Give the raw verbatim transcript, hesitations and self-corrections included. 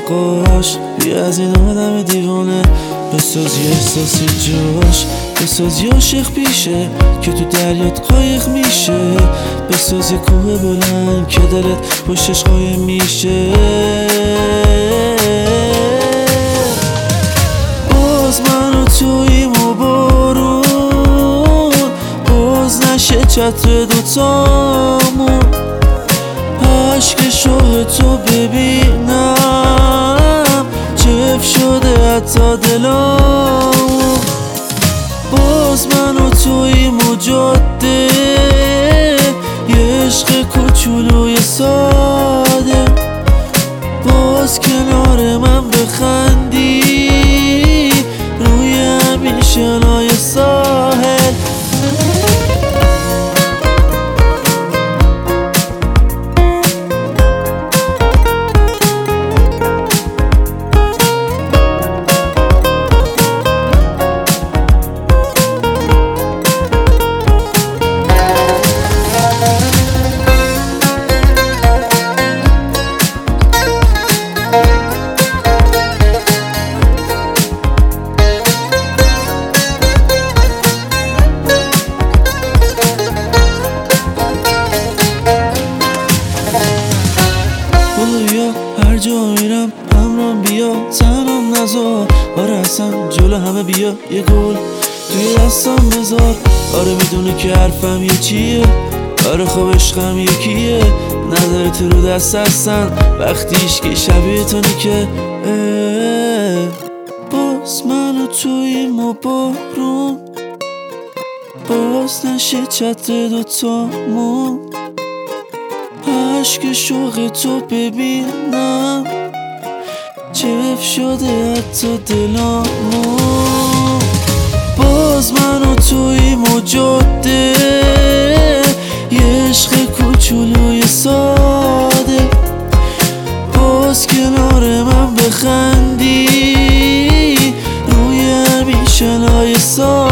نقاش، بیا از این آدم دیوانه بساز یه احساسی جاش، بساز یه عاشق پیشه که تو دریات قایق میشه، بساز یه کوه بلند که دلت پشتش قایم میشه. باز من و توییم و بارون، باز نشه چتر دوتامون، عشق شوق تو ببینم چف شده حتی دلامون. باز من و توییم و جاده، یه عشق کوچولوی ساده، باز کنار من بخندی روی همین شنای ساحل. هر جا میرم همرام بیا، تنم نذار، آره اصلا جلو همه بیا، یه گل توی دستم بذار. آره میدونه که حرفم یه چیه، آره خب عشقم یکیه، نداره تو رو دست هستن وقتیش که شبیه تونی که باز من و توییم و بارون، باز نشه چتر دوتامون، عشق شوق تو ببینم چف شده حتی دلامون. باز من و توییم و جاده، یه عشق کوچولوی ساده، باز کنار من بخندی روی همین شنای ساده.